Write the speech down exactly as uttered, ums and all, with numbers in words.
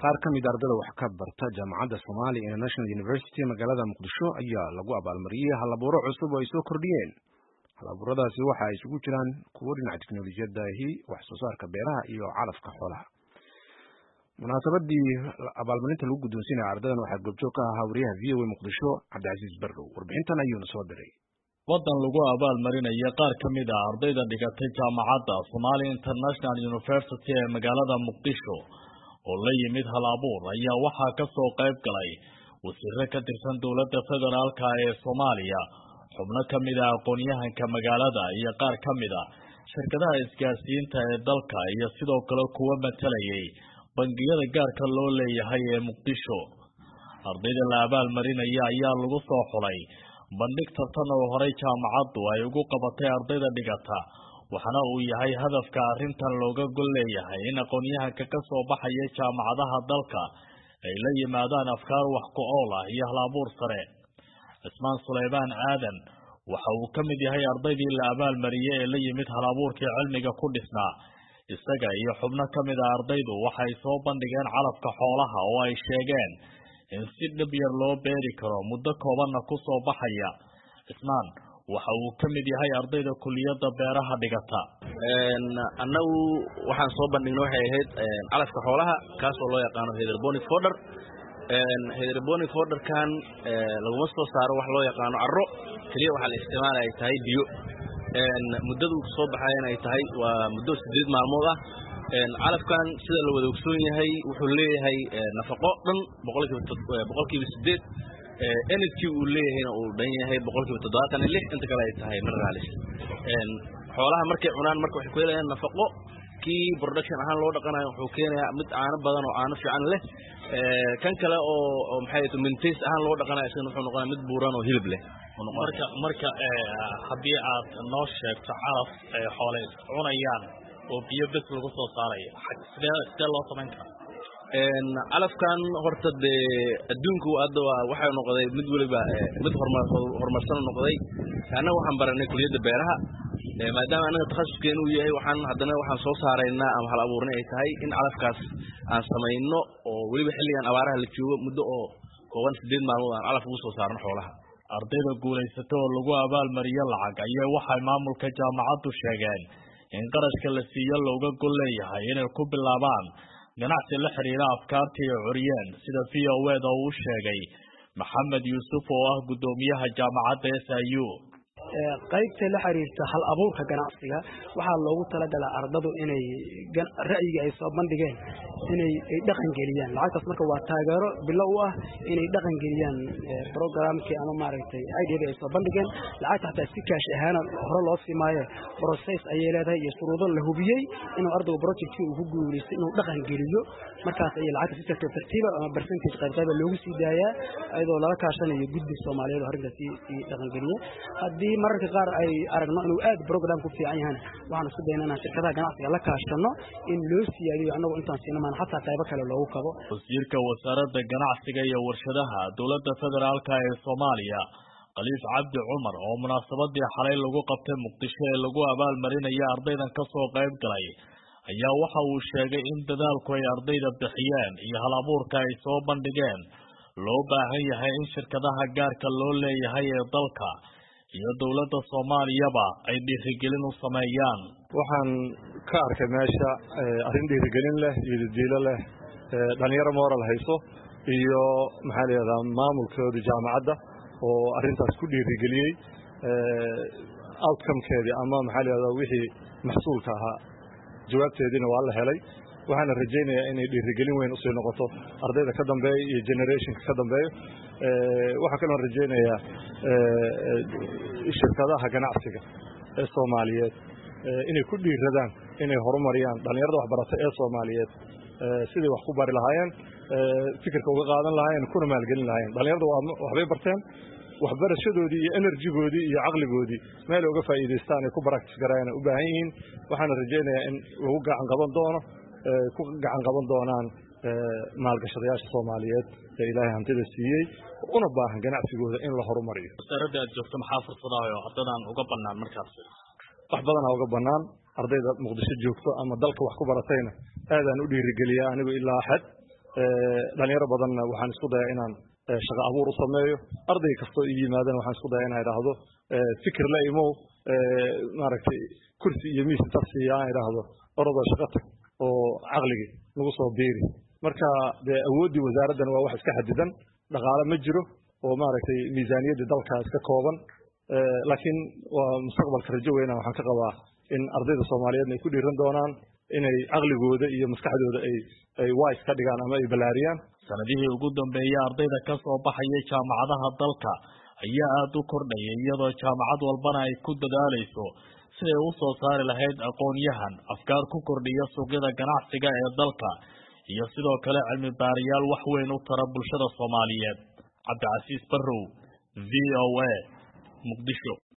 qaar ka mid ardayda wax ka barta jaamacadda Somali International University magaalada Muqdisho ayaa lagu abaalmariyay hal-abuuro cusub oo ay soo kordhiyeen. Hal-abuuradaasi waxa ay isugu jiraan kuwo dhinaca tiknoolajiyadda ahi, wax soo saarka beeraha iyo calafka xoolaha. Munaasabadii abaalmarinta lagu guddoonsiinay ardaydan waxaa goobjoog ka ahaa wariyaha V O A Muqdisho Cabdicasiis Barrow. Warbixintan ayuuna soo diray. wadan lagu abaalmarinaya qaar ka mid ah ardayda dhigatay jaamacadda Somali International University ee magaalada Muqdisho oo la yimid hal-abuur ayaa waxaa ka soo qayb galay wasiirro ka tirsan dowladda federaalka ee Soomaaliya, xubno ka mid ah aqoon-yahanka magaalada iyo qaar ka mid ah shirkadaha isgaarsiinta ee dalka iyo sidoo kale kuwa matalayay bangiyada gaarka loo leeyahay ee Muqdisho. Ardayda la abaalmarinaya ayaa lagu soo xulay bandhig tartan oo horey jaamacaddu ay ugu qabatay ardayda dhigata, waxaana uu yahay hadafka arrintan looga gol leeyahay in aqoon-yahanka ka soo baxaya jaamacadaha dalka ay la yimaadaan afkaar wax ku ool ah iyo hal-abuur sare. Cismaan Suleymaan Aadan waxa uu ka mid yahay ardaydii la abaalmariyay ee la yimid hal-abuurkii cilmiga ku dhisnaa. Isaga iyo xubno ka mid ah ardaydu waxay soo bandhigeen calafka xoolaha oo ay sheegeen in si dhib yar loo beeri karo muddo koobanna ku soo baxaya. Cismaan waxa uu ka mid yahay ardayda kulliyadda beeraha dhigata. annagu waxaan soo bandhignay waxay ahayd calafka xoolaha kaas oo loo yaqaano hydroponic fodder. hydroponic fodder kan laguma soo saaro wax loo yaqaano carro kaliya, waxaa la isticmaalaya tahay biyo. muddadu soo baxayna ay tahay waa muddo sideed maalmood ah. calafkan sida la wada ogsoon yahay wuxuu leeyahay nafaqo dhan boqolkiiba sideed, energy uu leeyahayna uu dhan yahay boqolkiiba toddobaatan iyo lix, inta kale ay tahay minerals. xoolaha markay cunaan marka waxay ku helayaan nafaqo. kii production ahaan loo dhaqanayo wuxuu keenayaa mid caano badan oo caano fiican leh. kan kale oo maxay tahay mintays ahaan loo dhaqanayo isna wuxuu noqonayaa mid buuran oo hilib leh. marka marka haddii aad noo sheegto calaf ay xoolo cunayaan oo biyo bes lagu soo saarayo, sidee sidee loo samayn karaa? calafkan horta dee adduunku hadda waxay noqday mid weliba mid horumarsan noqday. annaga waxaan baranay kulliyadda beeraha, maadaama anaga takhasuskeenu uu yahay waxaan haddana waxaan soo saaraynaa ama hal abuurnay ay tahay in calafkaas aan samayno oo weliba xilligan abaaraha la joogo muddo oo kooban sideed maalmood aan calaf ugu soo saarno xoolaha. ardayda guulaysata oo lagu abaalmariyo lacag ayaa waxay maamulka jaamacaddu sheegeen in qarashka la siiyo looga gol leeyahay inay ku bilaabaan ganacsi la xiriira afkaartii ay curiyeen, sida V O A da uu sheegay Maxamed Yuusuf oo ah guddoomiyaha jaamacadda S I U. qaybta la xiriirta hal abuurka ganacsiga waxaa loogu talagalay ardadu inay ra'yiga ay soo bandhigeen inay ay dhaqan geliyaan. lacagtaas marka waa taageero bilow u ah inay dhaqan geliyaan programkii ama maaragtay idea ay soo bandhigeen. lacagta hataa si kaash ahaan hore loo simaayo process ayay leedahay iyo shuruudo la hubiyey inuu ardaygu projectkii uu ku guuleystay inuu dhaqan geliyo. markaas ayay lacagta si tartiib tartiiba ama percentage qayb qayb loogu sii daayaa iyadoo lala kaashanayo guddi Soomaaliyeed oo arrintaas si dhaqan geliya. haddii mararka qaar ay aragno inuu aad program ku fiican yahay waxaan isku daynaa shirkadaha ganacsiga la kaashano in loo siyaadiyo annagu intaan siinayna xataa qayb kale loogu kabo. wasiirka wasaaradda ganacsiga iyo warshadaha dowladda federaalka ee Soomaaliya Khaliif Cabdi Cumar oo munaasabadii xalay lagu qabtay Muqdisho ee lagu abaalmarinaya ardaydan ka soo qayb galay ayaa waxa uu sheegay in dadaalku ay ardayda bixiyeen iyo hal-abuurka ay soo bandhigeen loo baahan yahay in shirkadaha gaarka loo leeyahay ee dalka iyo dowladda Soomaaliyaba ay dhiirigelin u sameeyaan. waxaan ka arkay meesha arrin dhiirigelin leh iyo diilo leh, dhalinyaro moral hayso iyo maxaa la yiraahdaa maamulkooda jaamacadda oo arrintaas ku dhiirigeliyey outcome-keedii ama maxaa la yiraahdaa wixii maxsuulka ahaa jawaabteediina waa la helay. waxaana rajaynayaa inay dhiirigelin weyn usii noqoto ardayda ka dambeeya iyo generationka ka dambeeya. waxaa kaloo rajaynayaa shirkadaha ganacsiga ee Soomaaliyeed inay ku dhiiradaan inay horumariyaan dhalinyarada waxbarata ee Soomaaliyeed sidii wax ku bari lahaayeen, fikirka uga qaadan lahaayeen, kuna maalgelin lahaayeen. dhalinyarada waxbay barteen, waxbarashadoodii iyo enerjigoodii iyo caqligoodii meel uga faa'iidaystaan ay ku practice garayaan u baahan yihiin. waxaana rajaynayaa in lagu gacan qaban doono ku gacan qaban doonaan maalgashadayaasha Soomaaliyeed ee Ilaahay hantida siiyey una baahan ganacsigooda in la horumariyo. wasaaradda aad joogto maxaa fursadaha oo ardadan uga bannaan markaas? wax badan uga bannaan ardayda Muqdisho joogto ama dalka wax ku baratayna aadaan u dhiirigeliyaa anigu ilaa xad dhalinyaro badanna waxaan isku dayaa inaan shaqo abuur u sameeyo arday kasto ii yimaadana waxaan isku dayaa inaan idhaahdo fikir la imow maaragtay kursi iyo miis tafsiya aan idhaahdo orodoo shaqo tag oo caqligii nagu soo biiri marka dee awooddii wasaaraddan waa wax iska xadidan dhaqaale ma jiro oo maaragtay miisaaniyaddii dalka iska kooban laakiin waa mustaqbalka rajo weyna waxaan ka qabaa in ardayda soomaaliyeedna ay ku dhiiran doonaan inay caqligooda iyo maskaxdooda ay ay wise ka dhigaan ama ay balaariyaan sanadihii ugu dambeeyay ardayda ka soo baxaya jaamacadaha dalka ayaa aad u kordhayay iyadoo jaamacad walbana ay ku dadaalayso siday u soo saari lahayd aqoon-yahan afkaar ku kordhiya suuqyada ganacsiga ee dalka iyo sidoo kale cilmi baarayaal wax weyn u tara bulshada Soomaaliyeed. Cabdicasiis Barrow, V O A, Muqdisho.